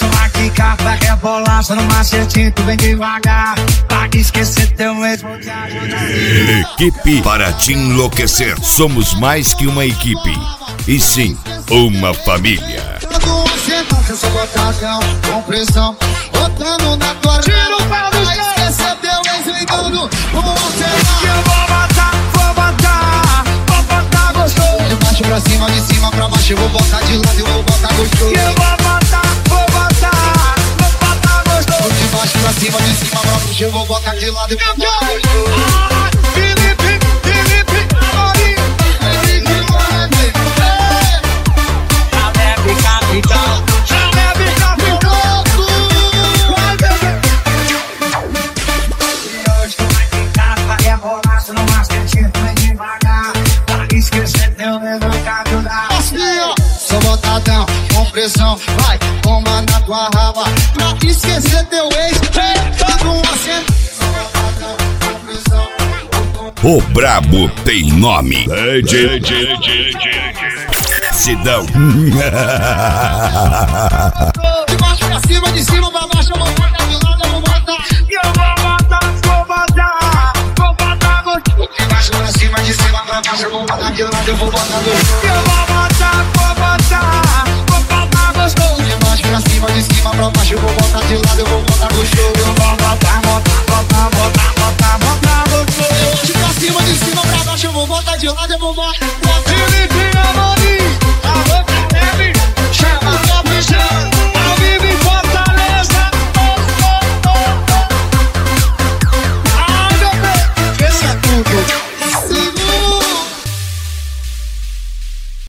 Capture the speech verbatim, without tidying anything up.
tu vai quicar, vai rebolar, só no macetinho tu vem devagar. Pra esquecer teu ex, vou te ajudar. Equipe para te enlouquecer. Somos mais que uma equipe, e sim, uma família. Eu sou botadão, com pressão, botando na tua Tira o pau do chão. Esquecer teu ex ligando, vamos Que eu vou matar, vou matar, vou matar gostoso. de baixo pra cima, de cima pra baixo. Eu vou botar de lado, eu vou botar gostoso. Que eu vou matar, vou matar, vou matar gostoso. De baixo pra cima, de cima pra baixo. Eu vou botar de lado, eu vou botar Ah, gostoso. Felipe, Felipe, Amorim. Jalebe capitão, Jalebe capitão. Vai, bebê. E hoje tu vai ficar, vai rebolar, só no macetinho tu vem devagar. Pra esquecer teu dedo no cabelo da Assim, ó, sou botadão, com pressão, vai, toma na tua raba. Pra esquecer teu ex, dando um acento. Sou botadão, com pressão. O brabo tem nome. Sidão. De baixo pra cima, de cima pra baixo. Eu vou botar de lado, eu vou botar. que eu vou matar, vou matar, vou matar gostoso. De baixo pra cima, de cima pra baixo. Eu vou botar de lado, eu vou botar Que gostoso. eu vou matar, vou matar, vou matar gostoso. De baixo pra cima, de cima pra baixo. Eu vou botar de lado, eu vou botar gostoso. Eu vou matar, matar, matar, matar, matar, matar gostoso. De pra cima, de cima pra baixo. Eu vou botar de lado, eu vou botar. Felipe, Amorim.